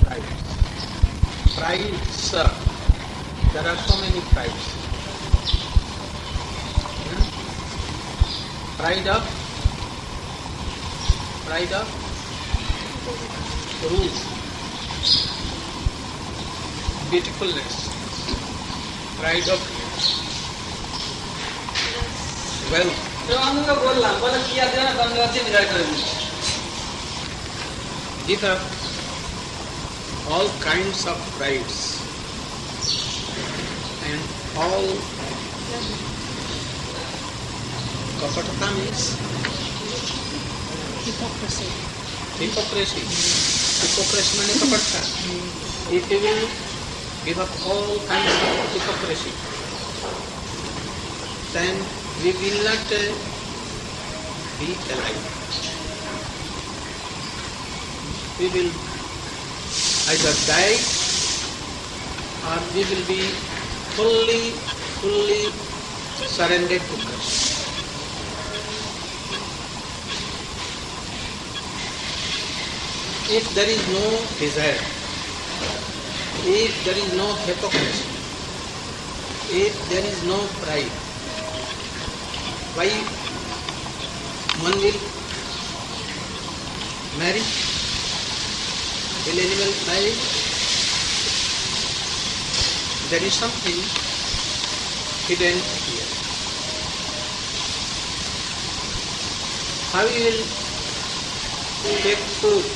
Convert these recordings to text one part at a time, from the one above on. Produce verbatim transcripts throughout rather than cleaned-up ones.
prides. Prides, uh, there are so many prides. Hmm? Pride of, pride of rules, beautifulness, pride of wealth. These are all kinds of prides and all kapatata means hypocrisy. Hypocrisy. Hypocrisy means kapatata. If you will give up all kinds of hypocrisy, then we will not uh, be alive. We will either die or we will be fully, fully surrendered to Krishna. If there is no desire, if there is no hypocrisy, if there is no pride, why one will marry? Will anyone marry? There is something hidden here. How you will take food?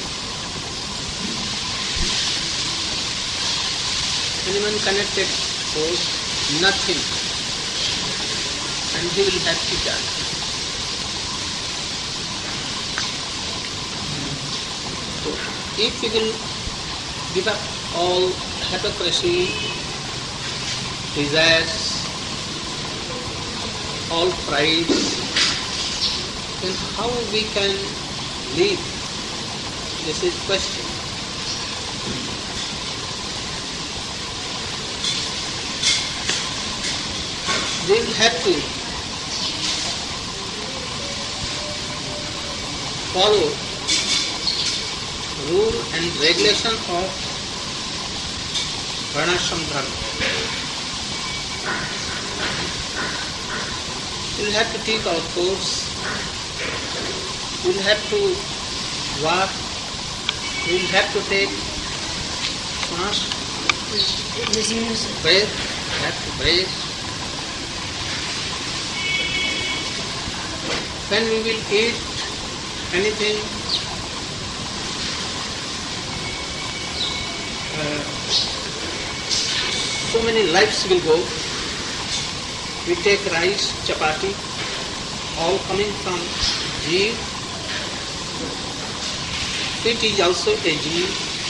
Anyone connected food? Nothing. And he will have to die. So, if you will give up all hypocrisy, desires, all pride, then how we can live? This is the question. We will have to follow rule and regulation of Varnashram Dharma. We will have to take our course. We will have to walk. We will have to take fast, breath, have to breathe. When we will eat anything, uh, so many lives will go. We take rice, chapati, all coming from jeev. It is also a jeev.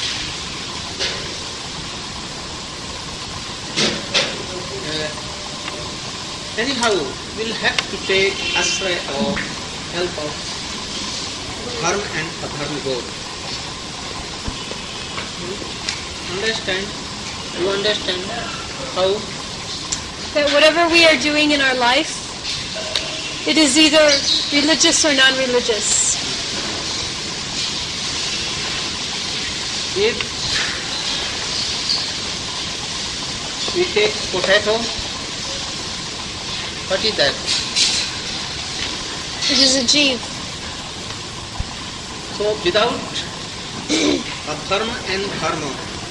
Uh, anyhow, we'll have to take ashraya or help of dharma and adharma both. Understand? You understand how? That whatever we are doing in our life, it is either religious or non-religious. If we take potato, what is that? It is a jeev. So without adharma and dharma,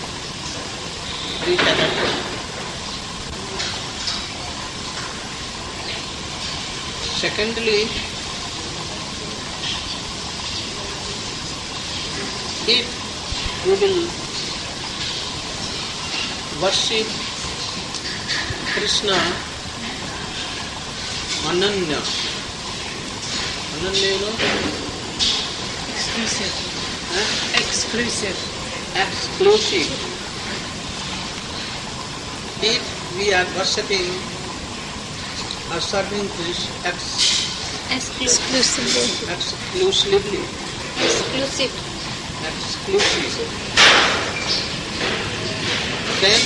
we cannot go. Secondly, if we will worship Krishna Ananya, Ananya, you know? Exclusive. Huh? Exclusive. Exclusive. If we are worshipping or serving Krishna ex- Exclusively. exclusively, Exclusive. exclusive, then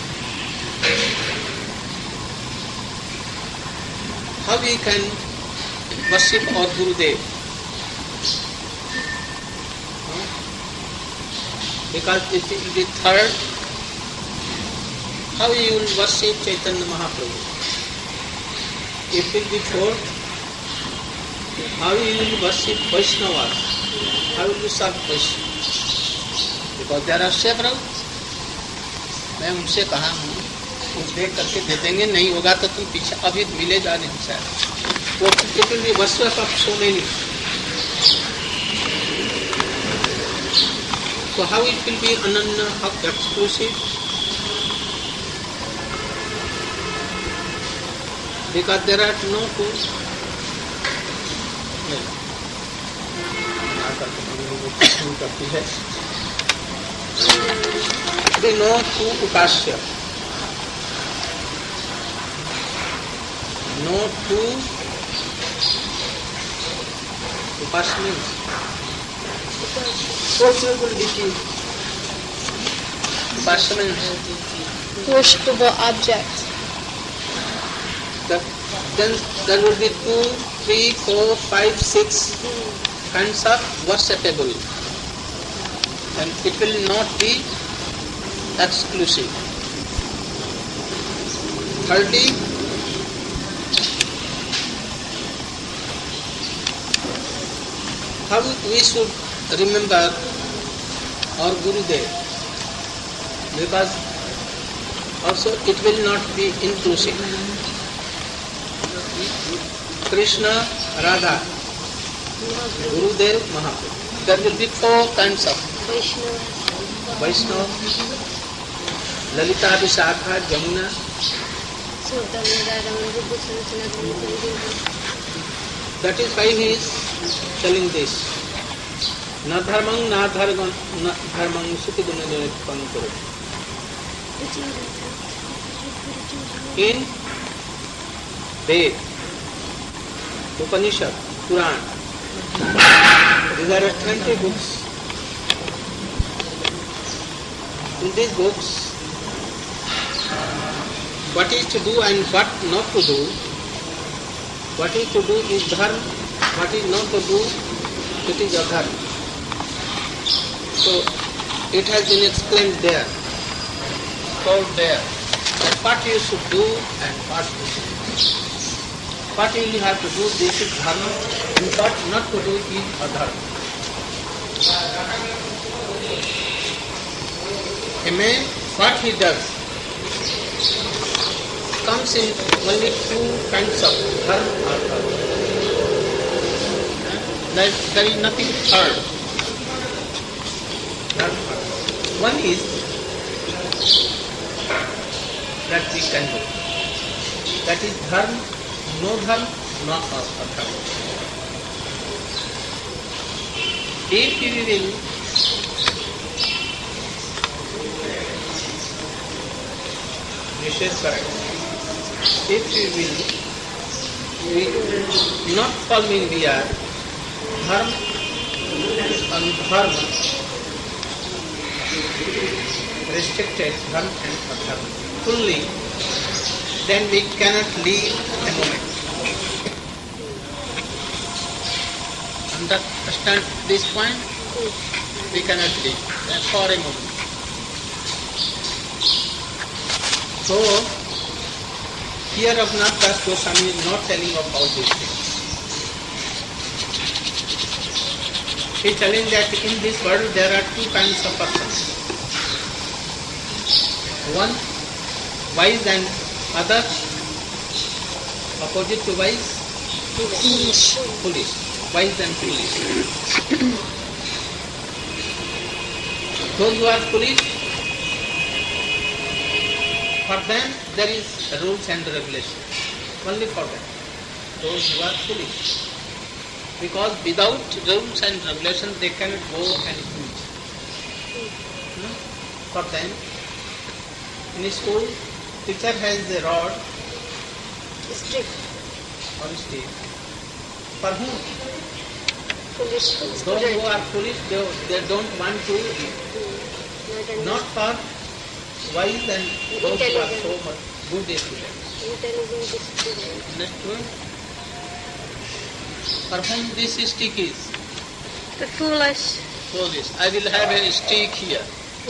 how we can worship our Gurudev? Because it will be third, how you will worship Chaitanya Mahaprabhu. It will be fourth, how you will worship Vaishnavas. How will you serve Vaishnavas? Because there are several. मैं उनसे कहा हूँ कुछ देख करके दे देंगे, नहीं होगा तो तुम पीछे अभी मिलेगा नहीं शायद। वो it will be worship of so many. So how it will be ananya, how exclusive? Because there are no two. There no two upasya. No two upasya means worshipable deity. Upasya means worshipable object. The, then there would be two, three, four, five, six kinds of worshipable, and it will not be exclusive. Thirdly, how we should remember our Gurudev, because also it will not be inclusive. Krishna, Radha, Gurudev, Mahaprabhu. There will be four kinds of Vaishnava, Lalita, Vishakha, Jamuna. That is why he is telling this. Na dharmang, na dharmang, na dharmang, suti gunadare pankaro. In Ved, Upanishad, Quran, these are twenty books. In these books, what is to do and what not to do, what is to do is dharma, what is not to do, it is adharma. So, it has been explained there, told there, that what you should do and what you should do. What you have to do, this is dharma, and what not to do is adharma. A man, what he does, comes in only two kinds of dharma or dharma. There, there is nothing third. One is that we can do. That is dharma, no dharma, not adharma. If you will this is correct. If you will, we will not fall in here, dharma and dharma, restricted dharma and adharma fully, then we cannot leave a moment. Understand this point? We cannot leave for a moment. So, here Raghunath Das Goswami is not telling about these things. He is telling that in this world there are two kinds of persons. One, wise, and other, opposite to wise, foolish. Foolish. Wise and foolish. Those who are foolish, for them there is rules and regulations. Only for them. Those who are foolish. Because without rules and regulations they cannot go and preach. Hmm? For them, in school, teacher has a rod. Strict. Or stick. For whom? Foolish. Those who are foolish, they, they don't want to. Not for wise and those who are so much good students. Intelligent students. Understood? For whom this stick is? The foolish. police. I will have a stick here.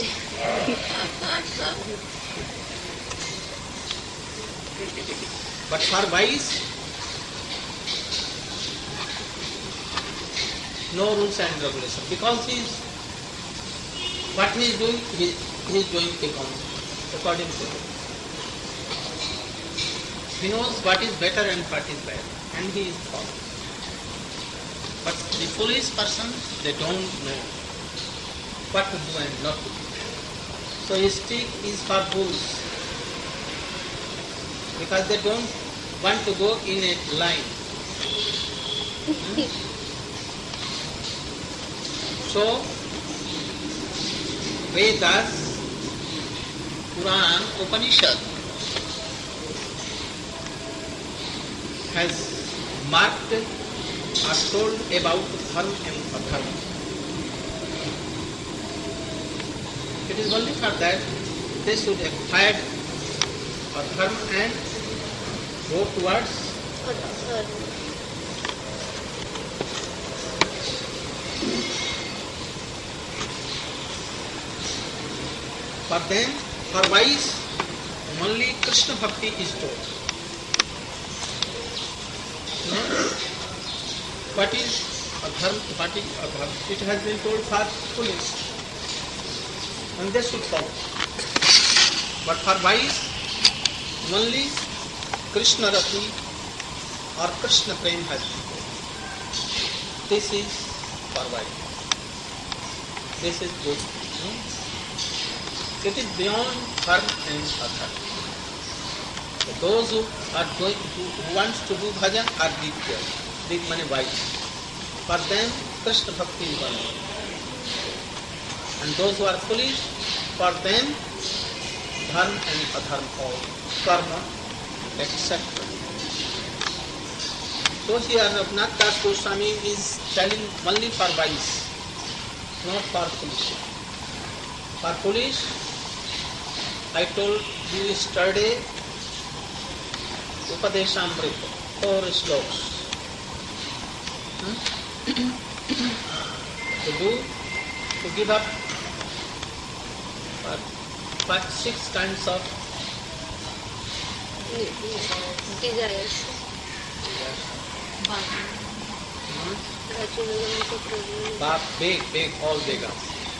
But for wise, no rules and regulations. Because he is, what he is doing, he, he is doing according to it. He knows what is better and what is bad, and he is following. But the foolish person, they don't know what to do and not to do. So his stick is for fools, because they don't want to go in a line. Hmm? So Vedas, Quran, Upanishad has marked or told about dharma and adharma. It is only for that they should acquire adharma and go towards for them, for wise, only Krishna Bhakti is told. No? What is adharma, what is adharma? It has been told for foolish, and they should follow. But for wise, only Krishna Rati or Krishna Prem has been told. This is for wise. This is good. No? It is beyond dharma and adharma. So those who are going, who, who wants to do bhajan are deep there. Deep means wise. For them, Krishna Bhakti is one. And those who are foolish, for them, dharma and adharma all, karma, et cetera. So here Raghunath Das Goswami is telling only for wise, not for foolish. For foolish, I told you yesterday, Upadeshamrita, four slokas. Hmm? to do, to give up uh, five, six kinds of desires. Hmm? Bap, big, big, all vegas.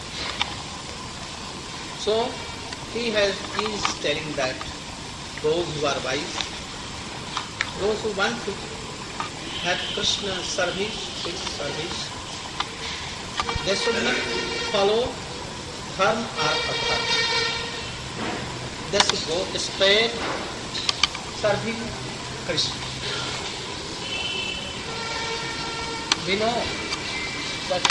So he has he is telling that those who are wise, those who want to have Krishna service, his service, they should not follow dharma or adharma. They should go straight serving Krishna. We know that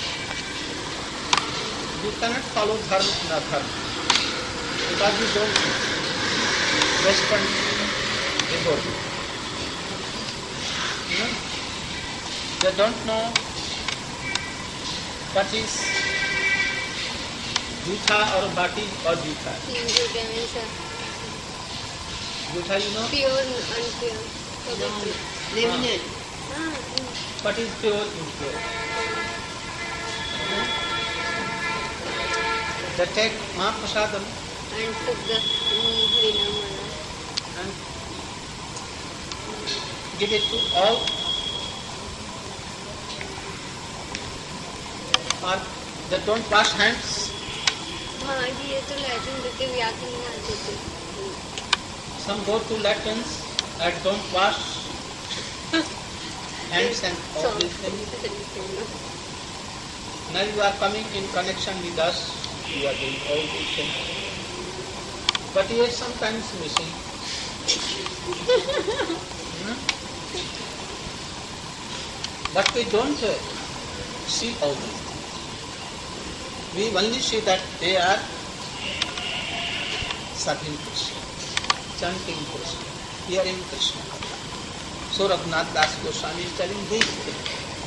you cannot follow dharma and adharma because you don't respond before you. You know? They don't know what is jutha or bhati or jutha. Jutha, you know? Pure and unpure. Limited. What is pure and impure? They take Mahaprasadam and took the Harinam and give it to all, or they don't wash hands. हाँ जी ये तो latrine देते व्याकरण में आते थे. Some go to latrines and don't wash hands and all these things. Now you are coming in connection with us, you are doing all these things. But you are sometimes missing. Hmm? But we don't uh, see all these things. We only see that they are serving Krishna, chanting Krishna, hearing Krishna. So Raghunath Das Goswami is telling these things.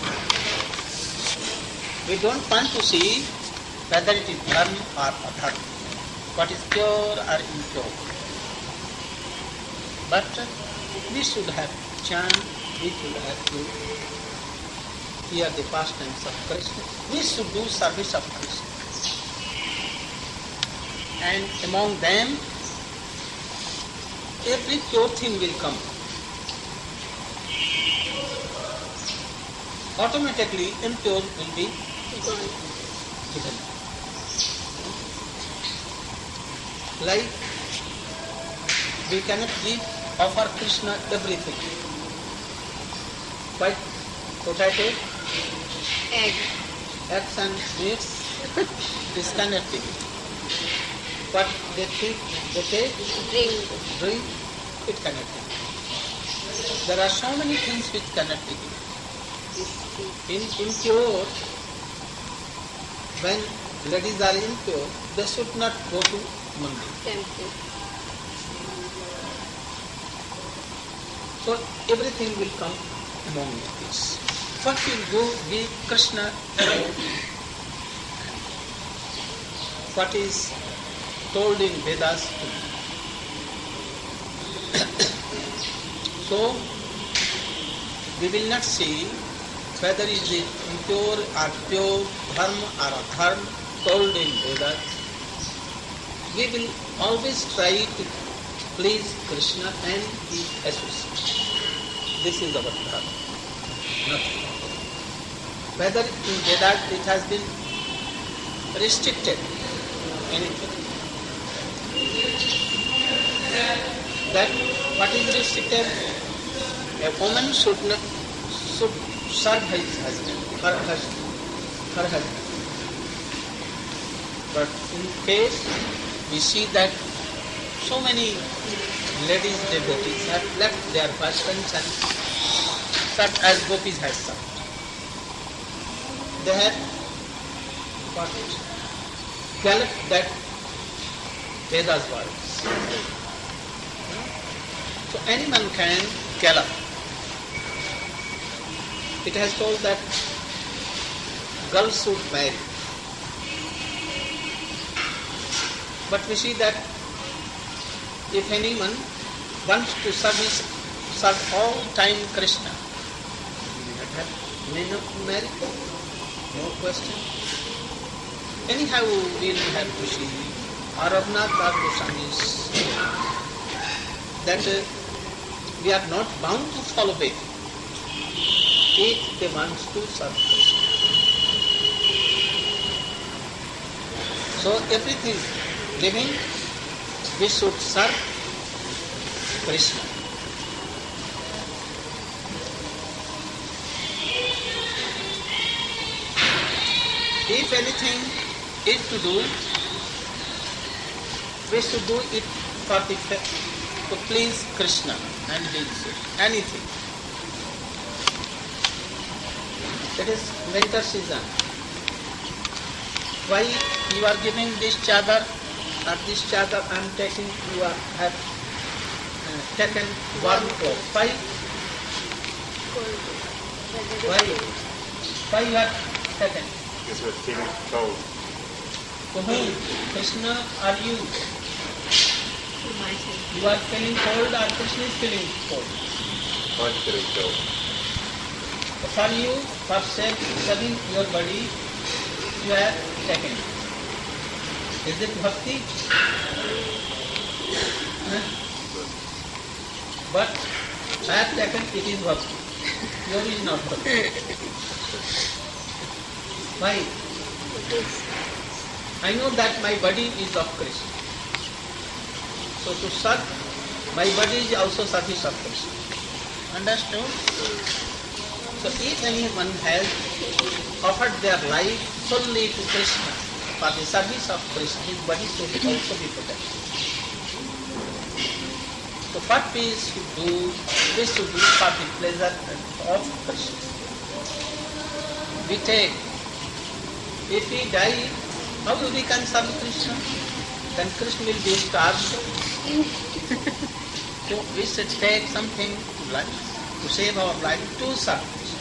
We don't want to see whether it is dharma or adharma, what is pure or impure. But we should have chant, we should have to hear the pastimes of Krishna. We should do service of Krishna. And among them, every pure thing will come. Automatically impure will be given. Like we cannot give, offer Krishna everything. Quite potato, Egg. eggs and meats, this cannot be. What they think, they take, Drink. drink, it cannot be. There are so many things which cannot be given. In impure, when ladies are impure, they should not go to mandir. Temple. So everything will come among these. What will go be Krishna? What is told in Vedas? So we will not see whether is it impure or pure, dharma or adharma told in Vedas. We will always try to please Krishna and his associates. This is our dharma. Nothing. Whether in Vedas it has been restricted, anything. That what is restricted? A woman should not should serve his husband, her husband, her husband. But in case we see that so many ladies devotees have left their husbands and served as gopis has served. They have what galloped that Vedas words. So any man can gallop. It has told that girls should marry. But we see that if anyone wants to service, serve all time Krishna, he will not have may not marry, no question. Anyhow, we will have to see Aravnath Goswami's that uh, we are not bound to follow it if they want to serve Krishna. So everything living, we should serve Krishna. If anything is to do, we should do it for the to please Krishna and his anything. It is winter season. Why you are giving this chadar or this chadar I am taking, you are, have uh, taken warm clothes. Why? Why? Why you have taken? Because we're feeling cold. To whom? Krishna or you? You are feeling cold or Krishna is feeling cold? I'm feeling cold. For you, for saving your body, you have taken. Is it bhakti? Huh? But I have taken, it is bhakti. Yours is not bhakti. Why? I know that my body is of Krishna. So to serve, my body is also service of Krishna. Understood? So if anyone has offered their life solely to Krishna for the service of Krishna, his body should also be protected. So what we should do, we should do for the pleasure of Krishna. We take, if we die, how we can serve Krishna? Then Krishna will be starved. So we should take something to life, to save our life, to serve Krishna.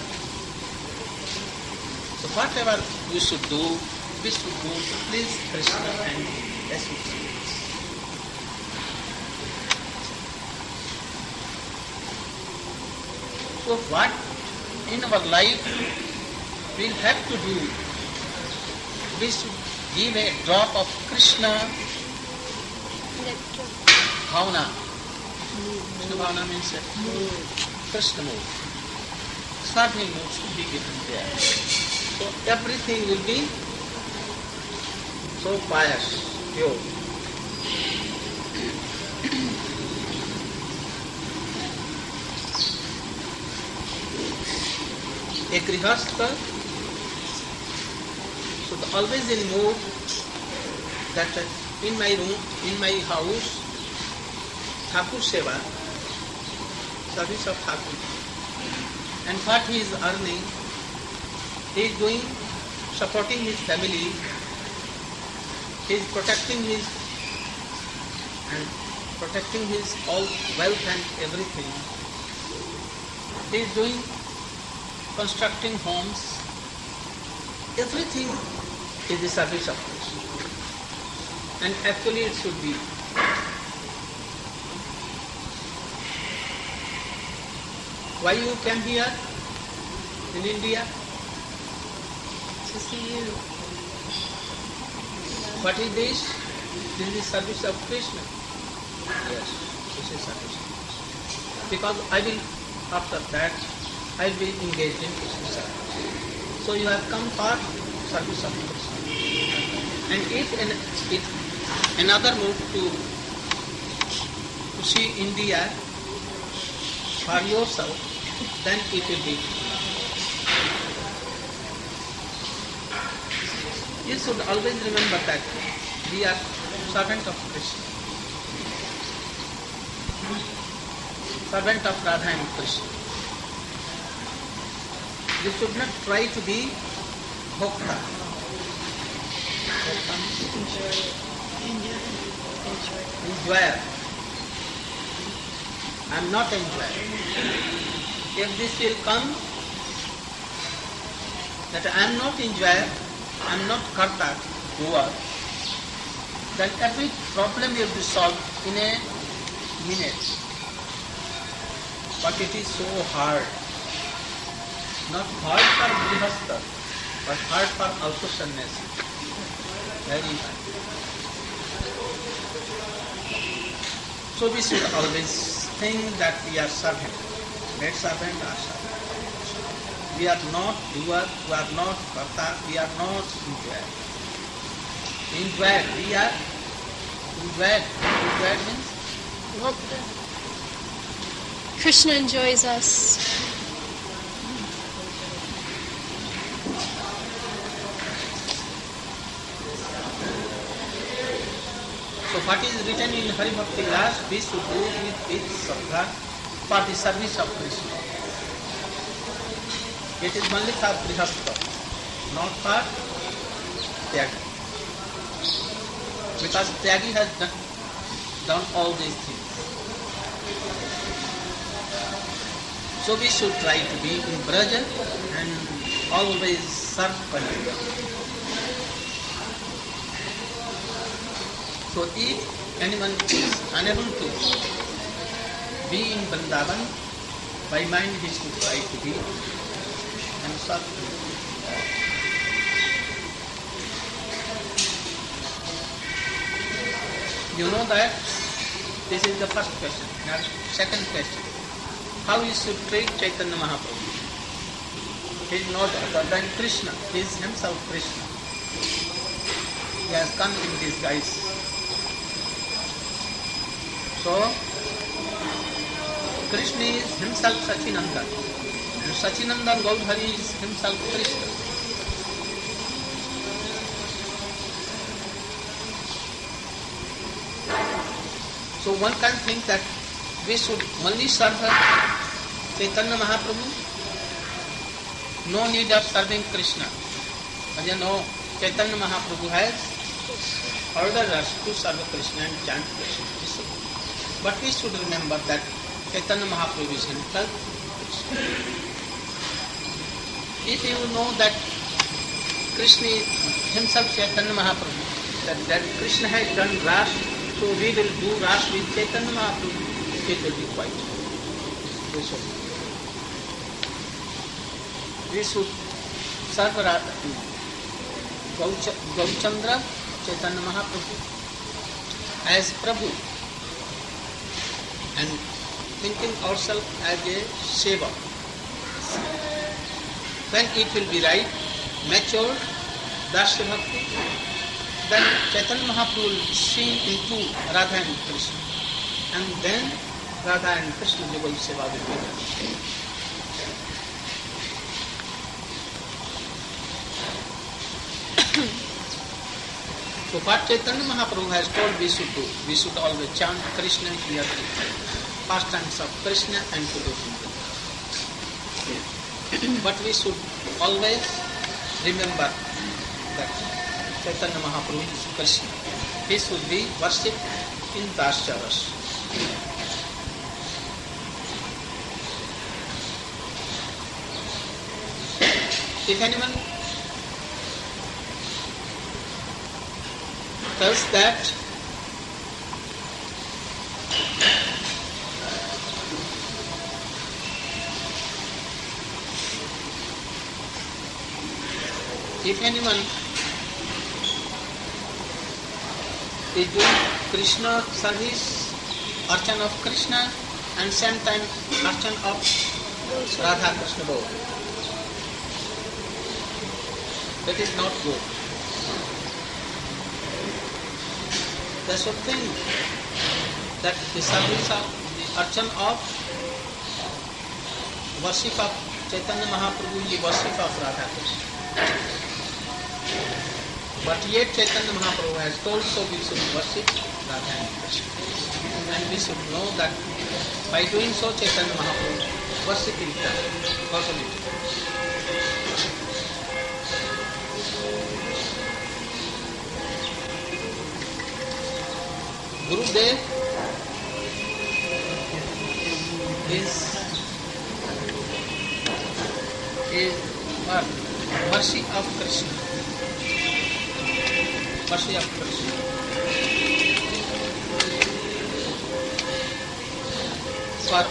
So whatever we should do, we should do to please Krishna and his associates. So what in our life we have to do, we should give a drop of Krishna Nectar. bhavana. Krishna bhavana means uh, Krishna mood. Serving mood should be given there. So everything will be so pious, pure. A grihastha should always in mood that in my room, in my house, Thakur Seva, service of Thakur. And what he is earning, he is doing, supporting his family, he is protecting his and protecting his all wealth and everything. He is doing constructing homes, everything is the service of Krishna. And actually it should be. Why you came here in India? To see you. What is this? This is the service of Krishna. Yes, this is service of Krishna. Because I will, after that, I will be engaged in Krishna service. So you have come for service of Krishna. And if, an, if another move to, to see India for yourself, then it will be. You should always remember that we are servant of Krishna. Servant of Radha and Krishna. You should not try to be bhokta. Bhokta means enjoyer. I am not enjoyer. If this will come, that I am not enjoyer, I am not karta, doer, then every problem will be solved in a minute. But it is so hard. Not hard for grihastha, but hard for also sannyasi. Very hard. So we should always think that we are servant. Let servant are servant. We are not doer, we are not karta, we are not enjoyer. Enjoyer, we are enjoyer. Enjoyer means Bhakta. Krishna enjoys us. so what is written in Hari Bhakti Vilas, we should do with with Sattva for the service of Krishna. It is only for grihastha, not for Tyagi. Because Tyagi has done, done all these things. So we should try to be in Braja and always serve Pandita. So if anyone is unable to be in Vrindavan, by mind he should try to be and serve Pandita. You know that this is the first question. Now second question. How you should treat Chaitanya Mahaprabhu? He is not other than Krishna. He is himself Krishna. He has come in disguise. So, Krishna is himself Sachinandan. And Sachinandan Gaudhari is himself Krishna. So one can think that we should only serve Chaitanya Mahaprabhu, no need of serving Krishna. As you know, Chaitanya Mahaprabhu has ordered us to serve Krishna and chant Krishna. But we should remember that Chaitanya Mahaprabhu is himself Krishna. If you know that Krishna is himself Chaitanya Mahaprabhu, that, that Krishna has done Ras, so we will do Ras with Chaitanya Mahaprabhu, it will be quite. We should, we should serve Radha, Gauch- Gauchandra Chaitanya Mahaprabhu as Prabhu and thinking ourselves as a seva. Then it will be right, mature, Dasya Bhakti. Then Chaitanya Mahaprabhu will see into Radha and Krishna. And then Radha and Krishna Yugal Seva will be done. So what Chaitanya Mahaprabhu has told we should do, we should always chant Krishna here, pastimes of Krishna and to do something. But we should always remember that Chaitanya Mahaprabhu is Krishna. He should be worshipped in Dasya Rasa. If anyone tells that if anyone is doing Krishna service, archan of Krishna, and same time archan of Radha Krishna both, that is not good. They should think that the service of the archan of worship of Chaitanya Mahaprabhu is worship of Radha Krishna. But yet Chaitanya Mahaprabhu has told so we should worship Radha and Krishna. And we should know that by doing so Chaitanya Mahaprabhu worship is done. Totally. Gurudev is is what? Mercy of Krishna. Mercy of Krishna. For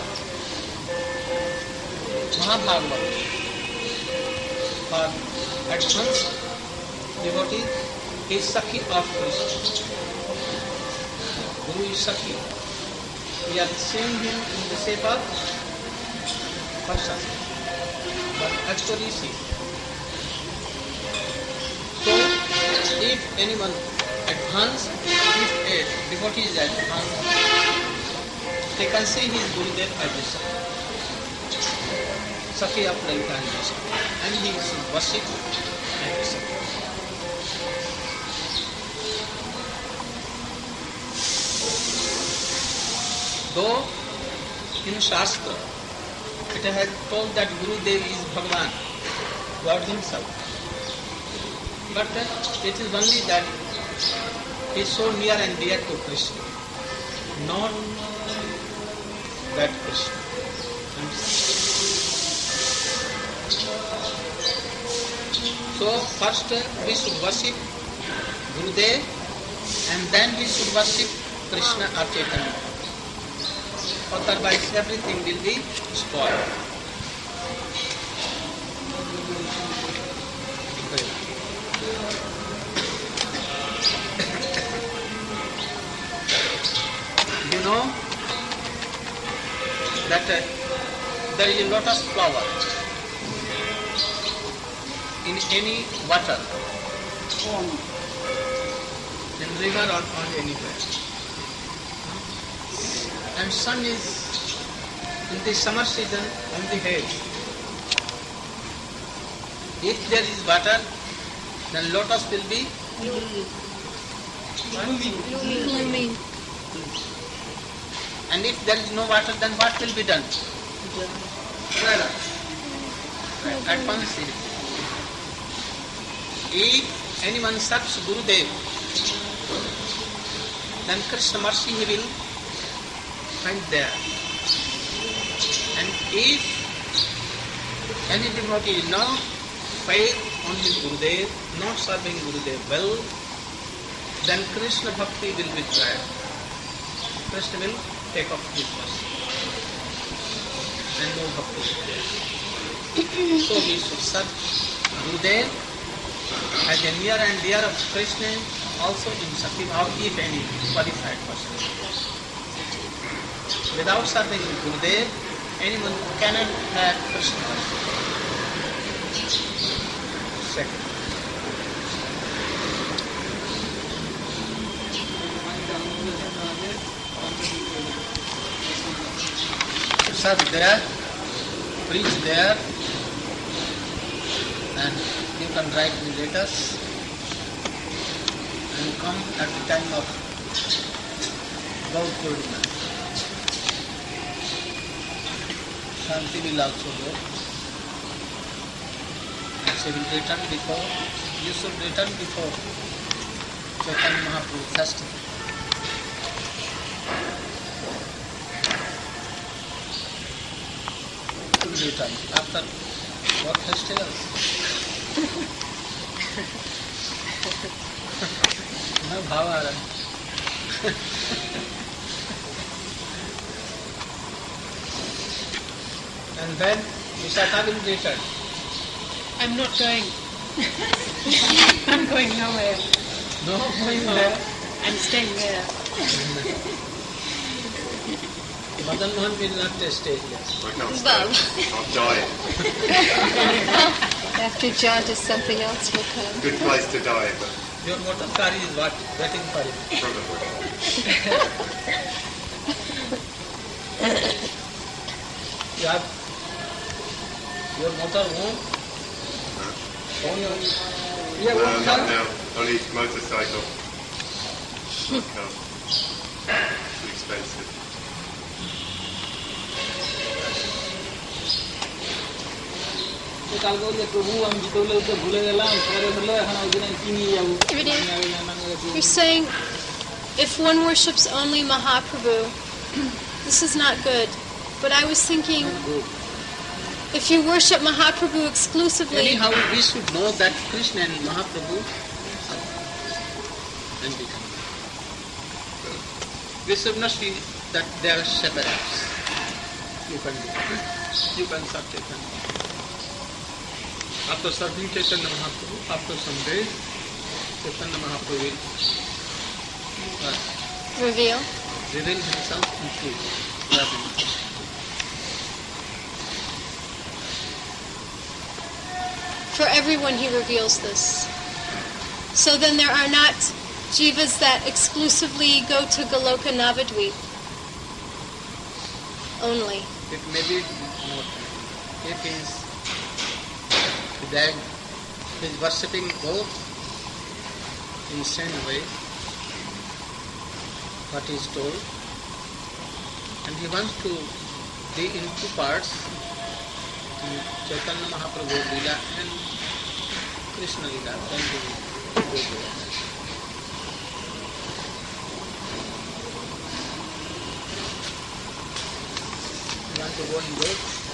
Mahabharata, for advanced devotee is Sakhi of Krishna. Guru is Sakhi. We are seeing him in the shape of person, but actually see. So, if anyone advanced, if a devotee is advanced, they can see his Gurudev as a Sakhi. Sakhi of Lalita and Vishnu. And he is worshipped as a Sakhi. Though in Shastra it has told that Gurudev is Bhagavan, God himself. But uh, it is only that he is so near and dear to Krishna, not that Krishna himself. So first uh, we should worship Gurudev and then we should worship Krishna or Chaitanya. Otherwise everything will be spoiled. You know that uh, there is a lotus flower in any water, in river or on anywhere. And sun is in the summer season on the head. If there is water, then lotus will be Blooming. and if there is no water, then what will be done? At once, if anyone serves Gurudev, then Krishna mercy he will find there. And if any devotee is no faith on his Gurudev, not serving Gurudev well, then Krishna bhakti will be tried. Krishna will take off his mercy. And no bhakti is there. So we should serve Gurudev as a near and dear of Krishna, also in Shakti Bhav, if any qualified person. Without serving Gurudev, anyone cannot have Krishna consciousness. Second. Serve there, preach there, and you can write me letters and come at the time of Gaur Purnima. Shanti will also go. And she will return before, you should return before Chaitanya Mahaprabhu festival. Return after what festivals? No bhava aa raha hai. And then Vishakha will return. I'm not going. I'm going nowhere. No going there. I'm staying there. Madan Mohan will not stay here. I can't stay. Bob. I'll die. After jaunt, something else will come. Good place to die, but Your motor car is what? Waiting for you. probably. You have your motor home? Home? You have No, one not car? now. Only motorcycle. Not car. Too expensive. কালকে বললে প্রভু আমি জিতলে তো ভুলে গেলাম পরে হলো এখন ওই দিন কিনে যাবো You're saying if one worships only Mahaprabhu, this is not good. But I was thinking, if you worship Mahaprabhu exclusively, Anyhow, we should know that Krishna and Mahaprabhu and become. We should not see that they are separates. You can do. You can serve Chaitanya. After serving Chaitanya Mahaprabhu, after some days, Chaitanya Mahaprabhu will uh, reveal. reveal himself in truth. Loving. For everyone he reveals this. So then there are not jivas that exclusively go to Goloka Navadvip only. It may be more. If he is then he is worshipping both in the same way, what is told, and he wants to be in two parts, in Chaitanya Mahaprabhu Leela and Krishna Leela, then he will go there. You want to go in both?